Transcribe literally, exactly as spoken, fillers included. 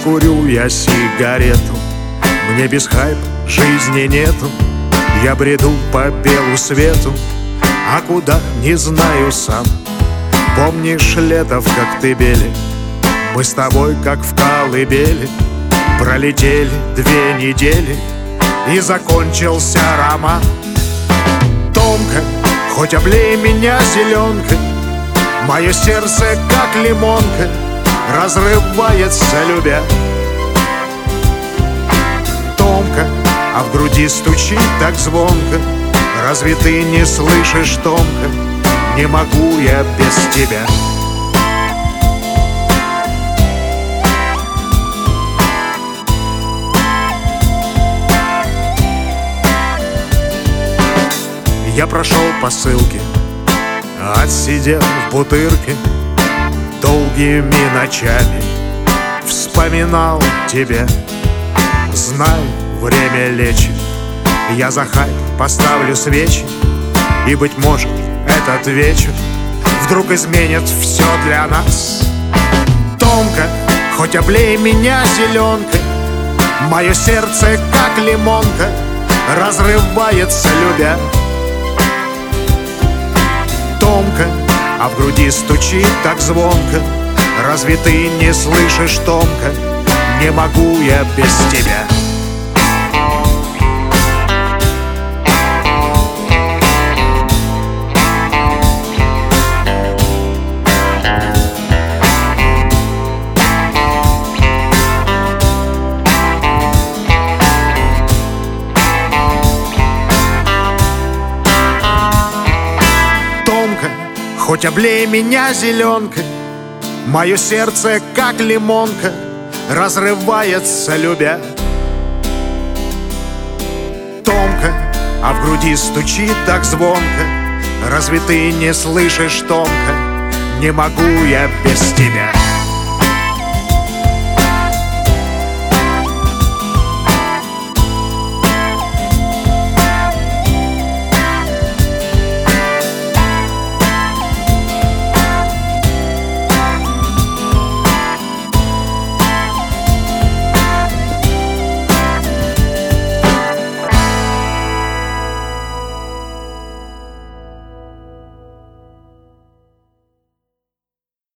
курю я сигарету. Мне без хайп жизни нету. Я бреду по белу свету, а куда не знаю сам. Помнишь лето в Коктебеле? Мы с тобой как в колыбели. Пролетели две недели, и закончился роман. Томка, хоть облей меня зеленкой, мое сердце как лимонка разрывается, любя. Томка, а в груди стучит так звонко. Разве ты не слышишь, Томка? Не могу я без тебя. Я прошел по ссылке, отсидел в бутырке долгими ночами, вспоминал тебя. Знай, время лечит. Я за хайп поставлю свечи, и, быть может, этот вечер вдруг изменит все для нас. Томка, хоть облей меня зеленкой, мое сердце как лимонка разрывается, любя. Томка, а в груди стучит так звонко. Разве ты не слышишь, Томка? Не могу я без тебя. Хоть облей меня зеленкой, мое сердце как лимонка разрывается, любя. Томка, а в груди стучит так звонко. Разве ты не слышишь, Томка? Не могу я без тебя.